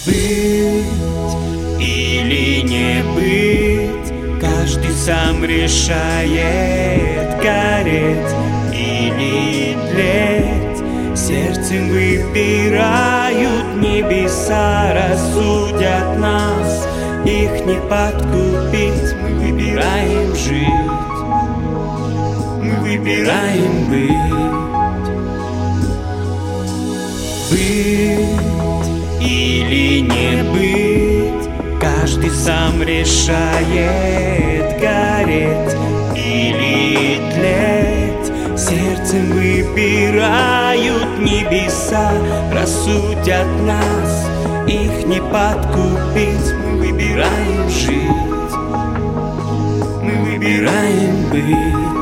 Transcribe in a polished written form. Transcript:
Быть или не быть, каждый сам решает. Гореть или тлеть, сердцем выбирают небеса, рассудят нас, их не подкупить. Мы выбираем жить, мы выбираем быть. Быть или не быть, каждый сам решает. Гореть или тлеть, сердцем выбирают небеса, рассудят нас, их не подкупить. Мы выбираем жить, мы выбираем быть.